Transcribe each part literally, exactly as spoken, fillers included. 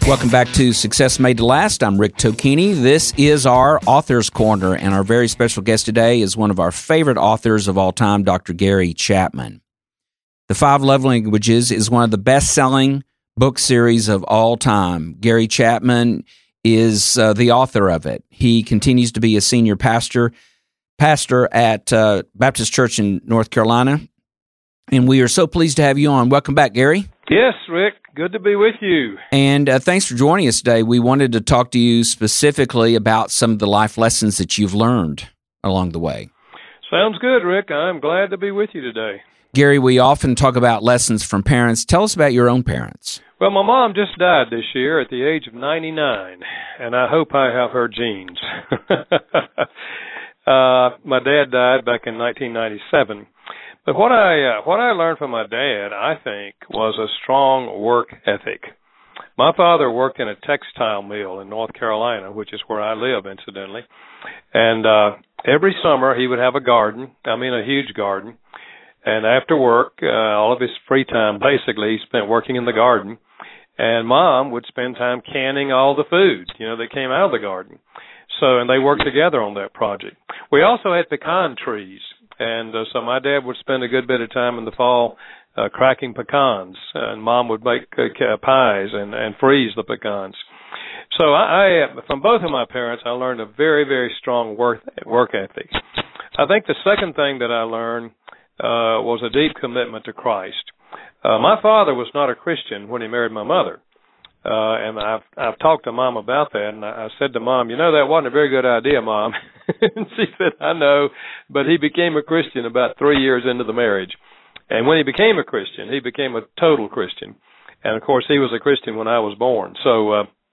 Welcome back to Success Made to Last. I'm Rick Tocchini. This is our Author's Corner, and our very special guest today is one of our favorite authors of all time, Doctor Gary Chapman. The Five Love Languages is one of the best-selling book series of all time. Gary Chapman is uh, the author of it. He continues to be a senior pastor pastor at uh, Baptist Church in North Carolina, and we are so pleased to have you on. Welcome back, Gary. Yes, Rick. Good to be with you. And uh, thanks for joining us today. We wanted to talk to you specifically about some of the life lessons that you've learned along the way. Sounds good, Rick. I'm glad to be with you today. Gary, we often talk about lessons from parents. Tell us about your own parents. Well, my mom just died this year at the age of ninety-nine, and I hope I have her genes. uh, my dad died back in nineteen ninety-seven. But what I uh, what I learned from my dad, I think, was a strong work ethic. My father worked in a textile mill in North Carolina, which is where I live, incidentally. And uh, every summer he would have a garden, I mean a huge garden. And after work, uh, all of his free time, basically, he spent working in the garden. And Mom would spend time canning all the food, you know, that came out of the garden. So, and they worked together on that project. We also had pecan trees. And uh, so my dad would spend a good bit of time in the fall uh, cracking pecans, and Mom would make uh, pies and, and freeze the pecans. So I, I, from both of my parents, I learned a very, very strong work, work ethic. I think the second thing that I learned uh, was a deep commitment to Christ. Uh, my father was not a Christian when he married my mother. Uh, and I've, I've talked to Mom about that, and I, I said to Mom, you know, that wasn't a very good idea, Mom. And she said, I know, but he became a Christian about three years into the marriage. And when he became a Christian, he became a total Christian. And, of course, he was a Christian when I was born. So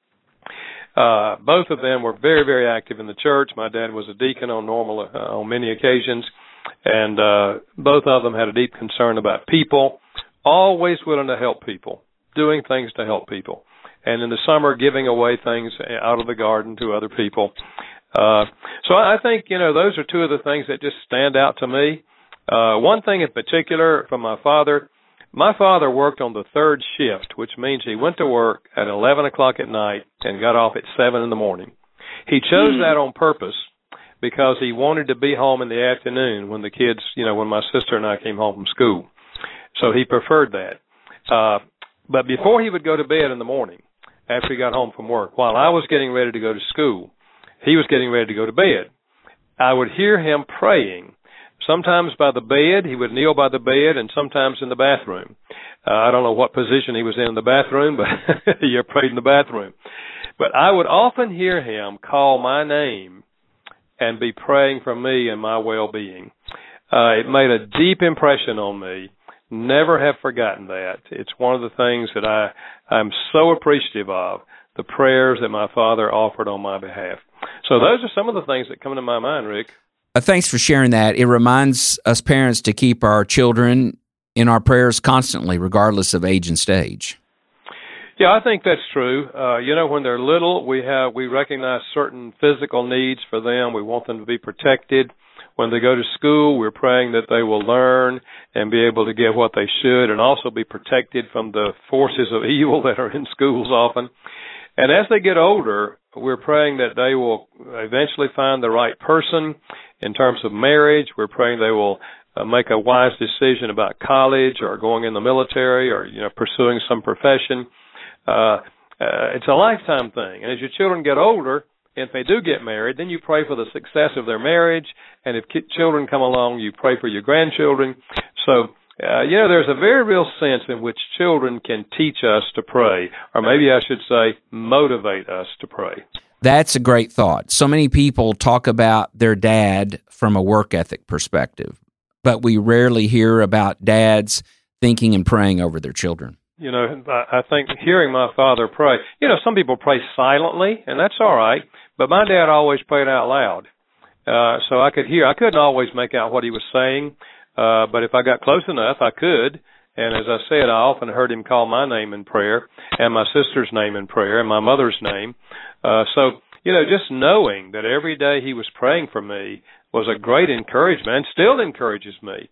uh, uh, both of them were very, very active in the church. My dad was a deacon on normal uh, on many occasions, and uh, both of them had a deep concern about people, always willing to help people, doing things to help people. And in the summer, giving away things out of the garden to other people. Uh, so I think, you know, those are two of the things that just stand out to me. Uh, one thing in particular from my father, my father worked on the third shift, which means he went to work at eleven o'clock at night and got off at seven in the morning. He chose that on purpose because he wanted to be home in the afternoon when the kids, you know, when my sister and I came home from school. So he preferred that. Uh, but before he would go to bed in the morning, after he got home from work, while I was getting ready to go to school, he was getting ready to go to bed. I would hear him praying. Sometimes by the bed, he would kneel by the bed, and sometimes in the bathroom. Uh, I don't know what position he was in in the bathroom, but he prayed in the bathroom. But I would often hear him call my name and be praying for me and my well-being. Uh, it made a deep impression on me. Never have forgotten that. It's one of the things that I, I'm so appreciative of, the prayers that my father offered on my behalf. So those are some of the things that come to my mind, Rick. Uh, thanks for sharing that. It reminds us parents to keep our children in our prayers constantly, regardless of age and stage. Yeah, I think that's true. Uh, you know, when they're little, we have we recognize certain physical needs for them. We want them to be protected. When they go to school, we're praying that they will learn and be able to get what they should and also be protected from the forces of evil that are in schools often. And as they get older, we're praying that they will eventually find the right person in terms of marriage. We're praying they will uh, make a wise decision about college or going in the military or, you know, pursuing some profession. Uh, uh, it's a lifetime thing. And as your children get older, if they do get married, then you pray for the success of their marriage. And if ki- children come along, you pray for your grandchildren. So, uh, you know, there's a very real sense in which children can teach us to pray, or maybe I should say motivate us to pray. That's a great thought. So many people talk about their dad from a work ethic perspective, but we rarely hear about dads thinking and praying over their children. You know, I think hearing my father pray, you know, some people pray silently, and that's all right, but my dad always prayed out loud. Uh, so I could hear, I couldn't always make out what he was saying, uh, but if I got close enough, I could. And as I said, I often heard him call my name in prayer, and my sister's name in prayer, and my mother's name. Uh, so, you know, just knowing that every day he was praying for me was a great encouragement, and still encourages me.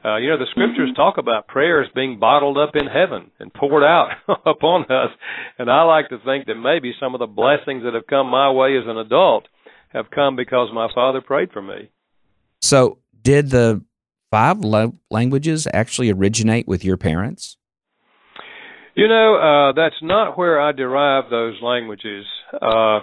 Uh, you know, the scriptures talk about prayers being bottled up in heaven and poured out upon us. And I like to think that maybe some of the blessings that have come my way as an adult have come because my father prayed for me. So did the five lo- languages actually originate with your parents? You know, uh, that's not where I derived those languages. Uh,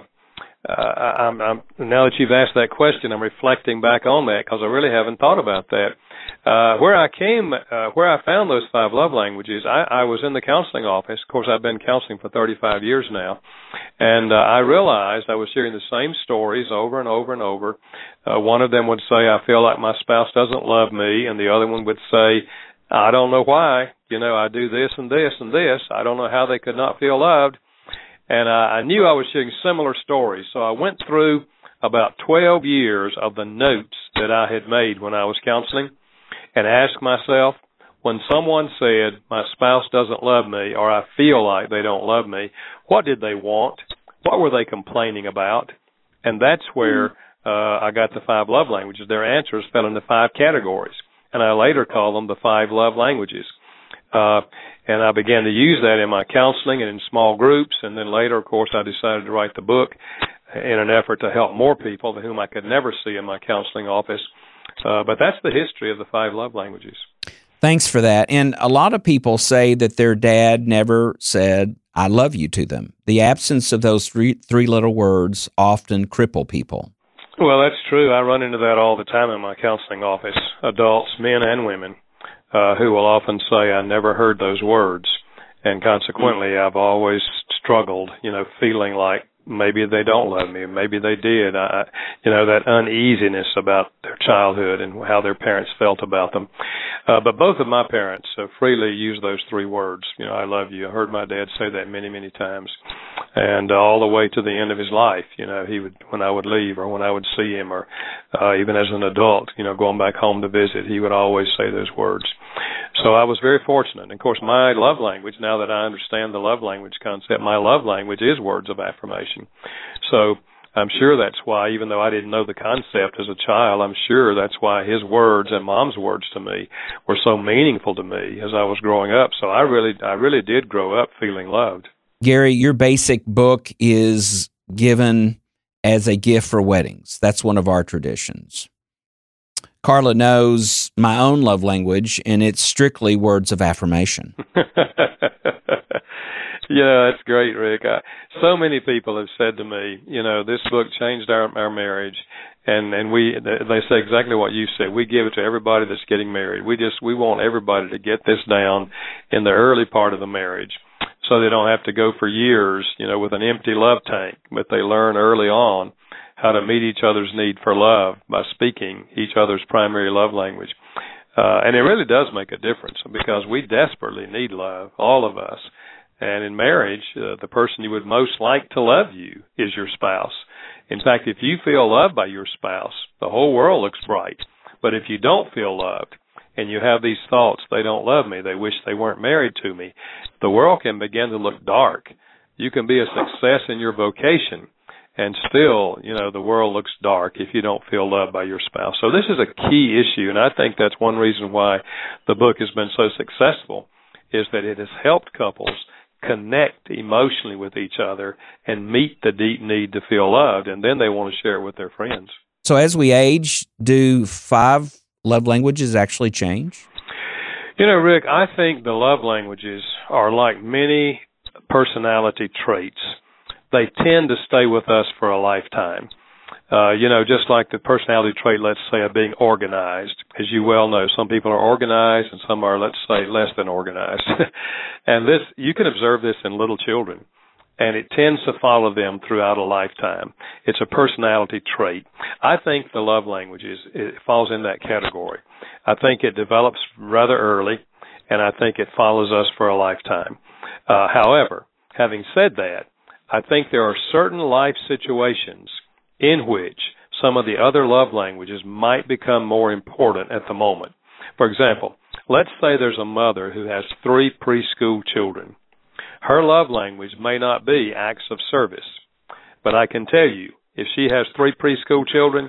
uh, I'm, I'm, now that you've asked that question, I'm reflecting back on that because I really haven't thought about that. Uh, where I came, uh, where I found those five love languages, I, I was in the counseling office. Of course, I've been counseling for thirty-five years now. And uh, I realized I was hearing the same stories over and over and over. Uh, one of them would say, I feel like my spouse doesn't love me. And the other one would say, I don't know why. You know, I do this and this and this. I don't know how they could not feel loved. And I, I knew I was hearing similar stories. So I went through about twelve years of the notes that I had made when I was counseling and asked myself, when someone said, my spouse doesn't love me, or I feel like they don't love me, what did they want? What were they complaining about? And that's where uh, I got the five love languages. Their answers fell into five categories, and I later called them the five love languages. Uh, and I began to use that in my counseling and in small groups, and then later, of course, I decided to write the book in an effort to help more people whom I could never see in my counseling office. Uh, but that's the history of the five love languages. Thanks for that. And a lot of people say that their dad never said, I love you to them. The absence of those three, three little words often cripple people. Well, that's true. I run into that all the time in my counseling office, adults, men and women, uh, who will often say, I never heard those words. And consequently, I've always struggled, you know, feeling like maybe they don't love me, maybe they did. I, you know, that uneasiness about their childhood and how their parents felt about them. Uh, but both of my parents uh, freely used those three words. You know, I love you. I heard my dad say that many, many times. And uh, all the way to the end of his life, you know, he would, when I would leave or when I would see him or uh, even as an adult, you know, going back home to visit, he would always say those words. So I was very fortunate. And of course, my love language, now that I understand the love language concept, my love language is words of affirmation. So I'm sure that's why, even though I didn't know the concept as a child, I'm sure that's why his words and Mom's words to me were so meaningful to me as I was growing up. So I really, I really did grow up feeling loved. Gary, your basic book is given as a gift for weddings. That's one of our traditions. Carla knows my own love language, and it's strictly words of affirmation. Yeah, that's great, Rick. I, so many people have said to me, you know, this book changed our, our marriage, and and we they say exactly what you said. We give it to everybody that's getting married. We just we want everybody to get this down in the early part of the marriage, so they don't have to go for years, you know, with an empty love tank, but they learn early on how to meet each other's need for love by speaking each other's primary love language. Uh, and it really does make a difference because we desperately need love, all of us. And in marriage, uh, the person you would most like to love you is your spouse. In fact, if you feel loved by your spouse, the whole world looks bright. But if you don't feel loved and you have these thoughts, they don't love me, they wish they weren't married to me, the world can begin to look dark. You can be a success in your vocation, and still, you know, the world looks dark if you don't feel loved by your spouse. So this is a key issue, and I think that's one reason why the book has been so successful, is that it has helped couples connect emotionally with each other and meet the deep need to feel loved, and then they want to share it with their friends. So as we age, do five love languages actually change? You know, Rick, I think the love languages are like many personality traits. They tend to stay with us for a lifetime. Uh, you know, just like the personality trait, let's say, of being organized. As you well know, some people are organized and some are, let's say, less than organized. And this, you can observe this in little children, and it tends to follow them throughout a lifetime. It's a personality trait. I think the love languages, it falls in that category. I think it develops rather early, and I think it follows us for a lifetime. Uh, however, having said that, I think there are certain life situations in which some of the other love languages might become more important at the moment. For example, let's say there's a mother who has three preschool children. Her love language may not be acts of service, but I can tell you, if she has three preschool children,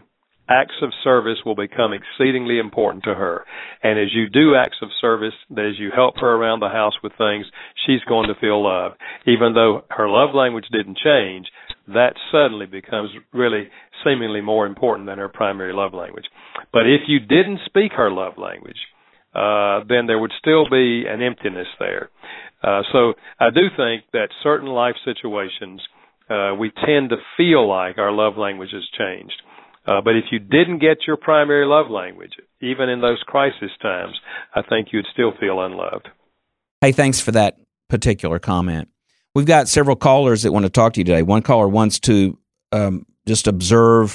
acts of service will become exceedingly important to her. And as you do acts of service, as you help her around the house with things, she's going to feel loved. Even though her love language didn't change, that suddenly becomes really seemingly more important than her primary love language. But if you didn't speak her love language, uh, then there would still be an emptiness there. Uh, so I do think that certain life situations, uh, we tend to feel like our love language has changed. Uh, but if you didn't get your primary love language, even in those crisis times, I think you'd still feel unloved. Hey, thanks for that particular comment. We've got several callers that want to talk to you today. One caller wants to um, just observe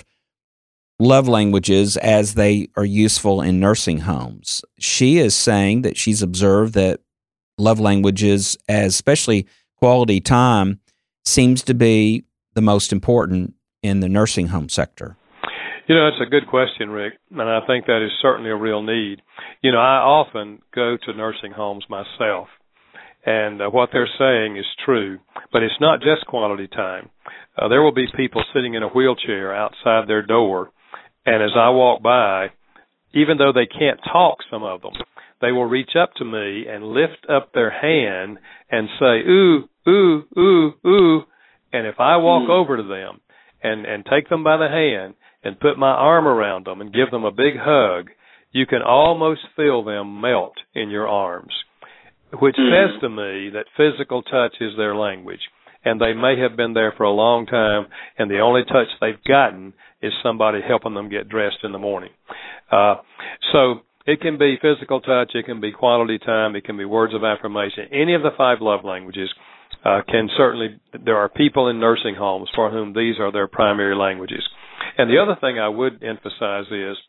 love languages as they are useful in nursing homes. She is saying that she's observed that love languages, as especially quality time, seems to be the most important in the nursing home sector. You know, it's a good question, Rick, and I think that is certainly a real need. You know, I often go to nursing homes myself, and uh, what they're saying is true, but it's not just quality time. Uh, there will be people sitting in a wheelchair outside their door, and as I walk by, even though they can't talk, some of them, they will reach up to me and lift up their hand and say, ooh, ooh, ooh, ooh, and if I walk mm-hmm. over to them and, and take them by the hand and put my arm around them and give them a big hug, you can almost feel them melt in your arms, which says to me that physical touch is their language, and they may have been there for a long time, and the only touch they've gotten is somebody helping them get dressed in the morning. Uh, so it can be physical touch, it can be quality time, it can be words of affirmation. Any of the five love languages uh, can certainly, there are people in nursing homes for whom these are their primary languages. And the other thing I would emphasize is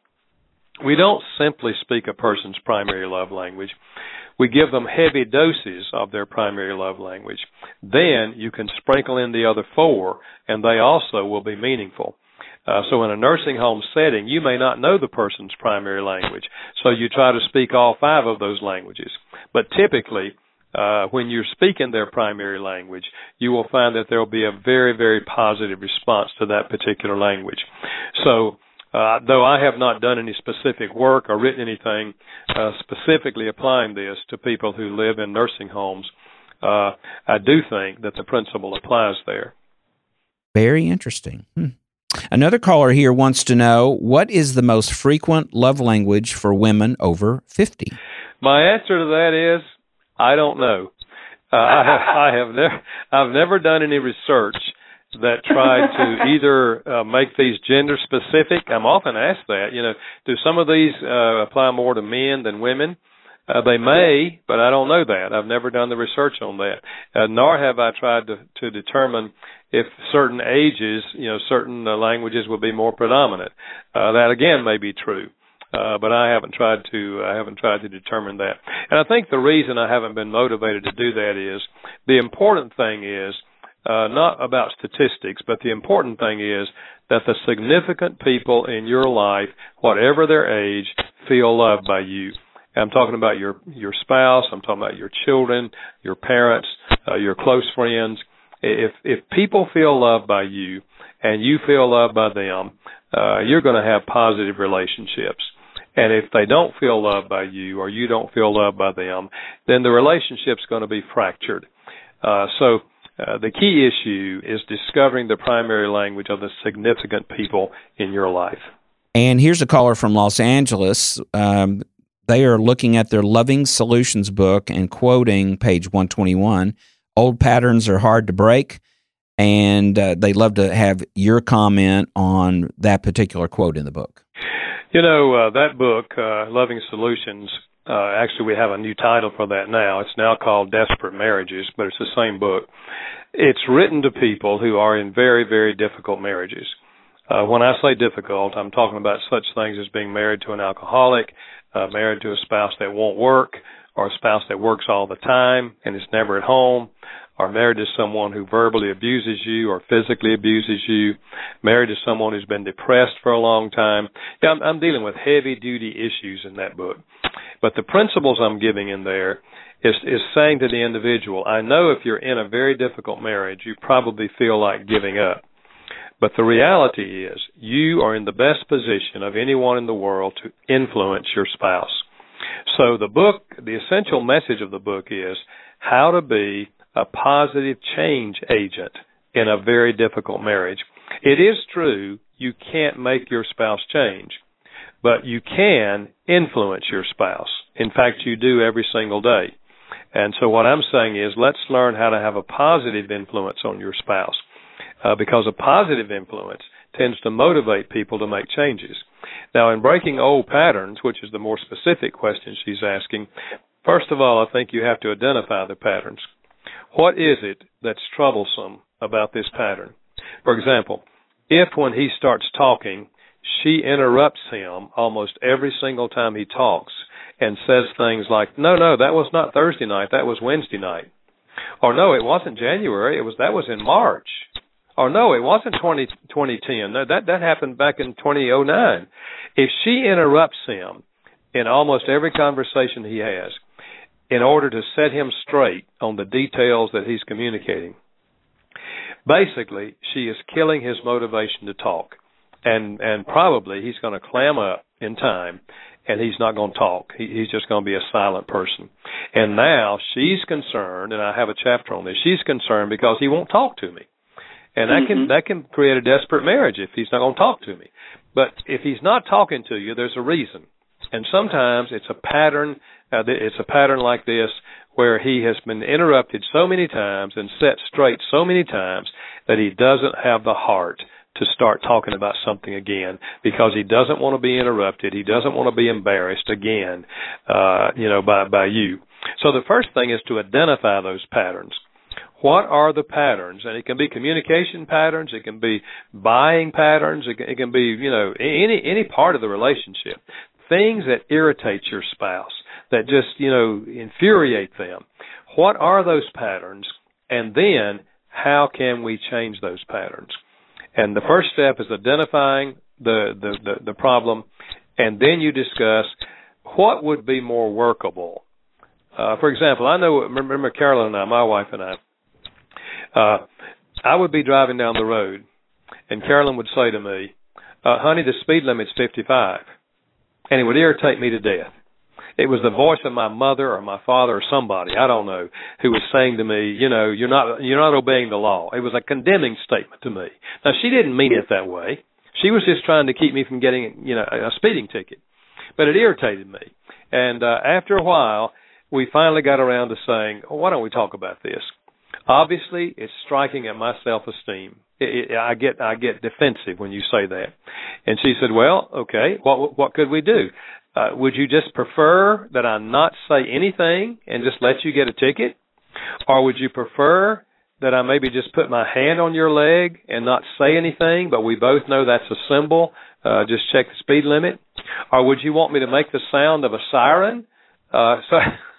we don't simply speak a person's primary love language. We give them heavy doses of their primary love language. Then you can sprinkle in the other four, and they also will be meaningful. Uh, so in a nursing home setting, you may not know the person's primary language, so you try to speak all five of those languages. But typically, uh, when you're speaking their primary language, you will find that there will be a very, very positive response to that particular language. So Uh, though I have not done any specific work or written anything uh, specifically applying this to people who live in nursing homes, uh, I do think that the principle applies there. Very interesting. Hmm. Another caller here wants to know, what is the most frequent love language for women over fifty? My answer to that is, I don't know. Uh, I have, I have never, I've never done any research that tried to either uh, make these gender specific. I'm often asked that, you know, do some of these uh, apply more to men than women? Uh, they may, but I don't know that. I've never done the research on that. Uh, nor have I tried to, to determine if certain ages, you know, certain uh, languages will be more predominant. Uh, that again may be true. Uh, but I haven't tried to, I haven't tried to determine that. And I think the reason I haven't been motivated to do that is the important thing is, Uh, not about statistics, but the important thing is that the significant people in your life, whatever their age, feel loved by you. I'm talking about your your spouse. I'm talking about your children, your parents, uh, your close friends. If if people feel loved by you and you feel loved by them, uh, you're going to have positive relationships. And if they don't feel loved by you or you don't feel loved by them, then the relationship's going to be fractured. Uh, so Uh, the key issue is discovering the primary language of the significant people in your life. And here's a caller from Los Angeles. Um, they are looking at their Loving Solutions book and quoting page one twenty-one. Old patterns are hard to break, and uh, they'd love to have your comment on that particular quote in the book. You know, uh, that book, uh, Loving Solutions, Uh, actually, we have a new title for that now. It's now called Desperate Marriages, but it's the same book. It's written to people who are in very, very difficult marriages. Uh, when I say difficult, I'm talking about such things as being married to an alcoholic, uh, married to a spouse that won't work, or a spouse that works all the time and is never at home, or married to someone who verbally abuses you or physically abuses you, married to someone who's been depressed for a long time. Yeah, I'm, I'm dealing with heavy-duty issues in that book. But the principles I'm giving in there is, is saying to the individual, I know if you're in a very difficult marriage, you probably feel like giving up. But the reality is you are in the best position of anyone in the world to influence your spouse. So the book, the essential message of the book is how to be a positive change agent in a very difficult marriage. It is true you can't make your spouse change, but you can influence your spouse. In fact, you do every single day. And so what I'm saying is let's learn how to have a positive influence on your spouse, uh, because a positive influence tends to motivate people to make changes. Now, in breaking old patterns, which is the more specific question she's asking, first of all, I think you have to identify the patterns. What is it that's troublesome about this pattern? For example, if when he starts talking, she interrupts him almost every single time he talks and says things like, no, no, that was not Thursday night, that was Wednesday night. Or no, it wasn't January, it was that was in March. Or no, it wasn't twenty, twenty ten. No, that, that happened back in two thousand nine. If she interrupts him in almost every conversation he has in order to set him straight on the details that he's communicating, basically she is killing his motivation to talk. And and probably he's going to clam up in time, and he's not going to talk. He, he's just going to be a silent person. And now she's concerned, and I have a chapter on this, she's concerned because he won't talk to me. And that can that can create a desperate marriage if he's not going to talk to me. But if he's not talking to you, there's a reason. And sometimes it's a pattern. Uh, it's a pattern like this where he has been interrupted so many times and set straight so many times that he doesn't have the heart to start talking about something again because he doesn't want to be interrupted. He doesn't want to be embarrassed again, uh, you know, by by you. So the first thing is to identify those patterns. What are the patterns? And it can be communication patterns. It can be buying patterns. It can, it can be, you know, any any part of the relationship. Things that irritate your spouse, that just, you know, infuriate them. What are those patterns? And then how can we change those patterns? And the first step is identifying the, the, the, the problem, and then you discuss what would be more workable. Uh, for example, I know, remember Carolyn and I, my wife and I, uh, I would be driving down the road, and Carolyn would say to me, uh, honey, the speed limit's fifty-five. And it would irritate me to death. It was the voice of my mother or my father or somebody, I don't know, who was saying to me, you know, you're not you're not obeying the law. It was a condemning statement to me. Now, she didn't mean it that way. She was just trying to keep me from getting, you know, a speeding ticket. But it irritated me. And uh, after a while, we finally got around to saying, well, why don't we talk about this? Obviously, it's striking at my self-esteem. It, it, I get I get defensive when you say that. And she said, well, okay, what what could we do? Uh, would you just prefer that I not say anything and just let you get a ticket? Or would you prefer that I maybe just put my hand on your leg and not say anything, but we both know that's a symbol, uh, just check the speed limit? Or would you want me to make the sound of a siren? Uh, so,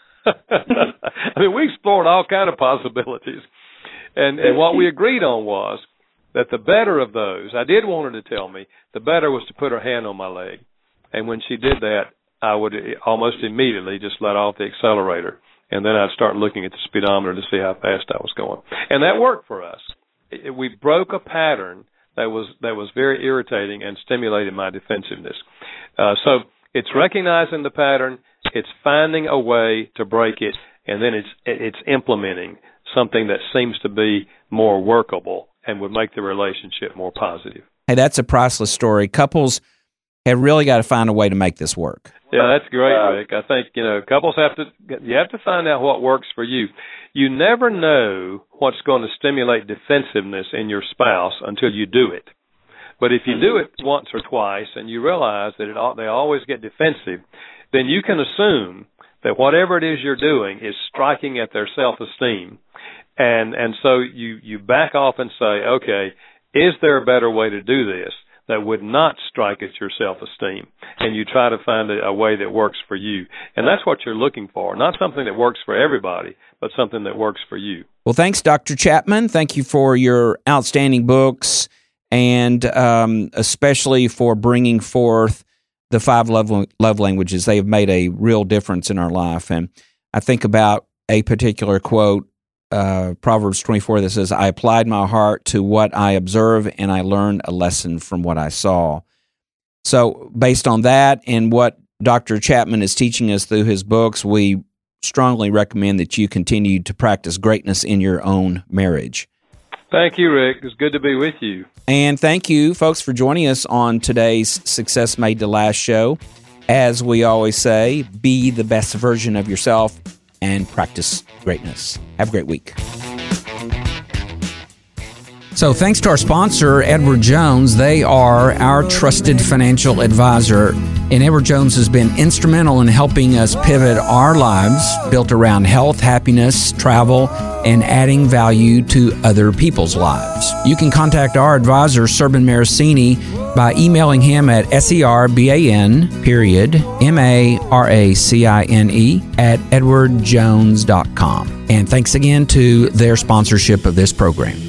I mean, we explored all kind of possibilities. And, and what we agreed on was that the better of those, I did want her to tell me, the better was to put her hand on my leg. And when she did that, I would almost immediately just let off the accelerator. And then I'd start looking at the speedometer to see how fast I was going. And that worked for us. We broke a pattern that was that was very irritating and stimulated my defensiveness. Uh, so it's recognizing the pattern, it's finding a way to break it, and then it's it's implementing something that seems to be more workable and would make the relationship more positive. Hey, that's a priceless story. Couples have really got to find a way to make this work. Yeah, that's great, Rick. I think, you know, couples have to, you have to find out what works for you. You never know what's going to stimulate defensiveness in your spouse until you do it. But if you do it once or twice and you realize that it, they always get defensive, then you can assume that whatever it is you're doing is striking at their self-esteem. And, and so you, you back off and say, okay, is there a better way to do this that would not strike at your self-esteem? And you try to find a, a way that works for you. And that's what you're looking for, not something that works for everybody, but something that works for you. Well, thanks, Doctor Chapman. Thank you for your outstanding books, and um, especially for bringing forth the five love, love languages. They have made a real difference in our life. And I think about a particular quote uh, Proverbs twenty-four that says, I applied my heart to what I observe, and I learned a lesson from what I saw. So based on that and what Doctor Chapman is teaching us through his books, we strongly recommend that you continue to practice greatness in your own marriage. Thank you, Rick. It's good to be with you. And thank you, folks, for joining us on today's Success Made to Last show. As we always say, be the best version of yourself and practice greatness. Have a great week. So thanks to our sponsor, Edward Jones. They are our trusted financial advisor. And Edward Jones has been instrumental in helping us pivot our lives built around health, happiness, travel, and adding value to other people's lives. You can contact our advisor, Serban Maracini, by emailing him at serban, period, M-A-R-A-C-I-N-E, at edward jones dot com. And thanks again to their sponsorship of this program.